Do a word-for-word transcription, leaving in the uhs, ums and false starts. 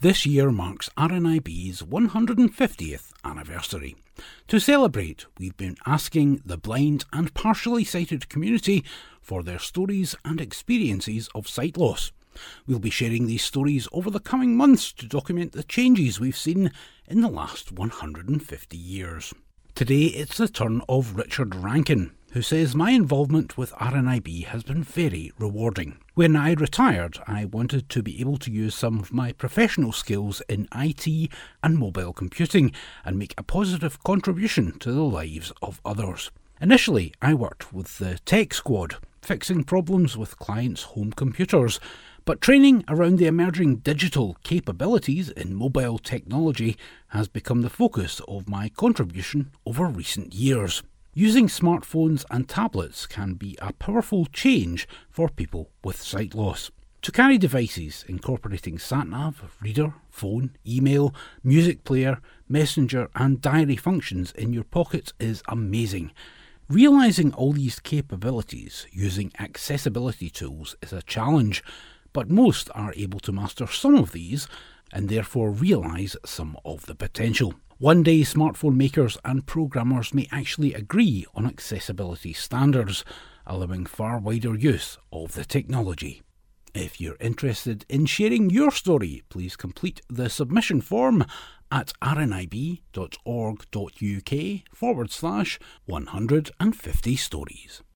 This year marks R N I B's one hundred fiftieth anniversary. To celebrate, we've been asking the blind and partially sighted community for their stories and experiences of sight loss. We'll be sharing these stories over the coming months to document the changes we've seen in the last one hundred fifty years. Today it's the turn of Richard Rankin, who says, "My involvement with R N I B has been very rewarding. When I retired, I wanted to be able to use some of my professional skills in I T and mobile computing and make a positive contribution to the lives of others. Initially, I worked with the Tech Squad, fixing problems with clients' home computers, but training around the emerging digital capabilities in mobile technology has become the focus of my contribution over recent years. Using smartphones and tablets can be a powerful change for people with sight loss. To carry devices incorporating sat-nav, reader, phone, email, music player, messenger and diary functions in your pockets is amazing. Realising all these capabilities using accessibility tools is a challenge, but most are able to master some of these and therefore realise some of the potential. One day, smartphone makers and programmers may actually agree on accessibility standards, allowing far wider use of the technology." If you're interested in sharing your story, please complete the submission form at rnib.org.uk forward slash 150 stories.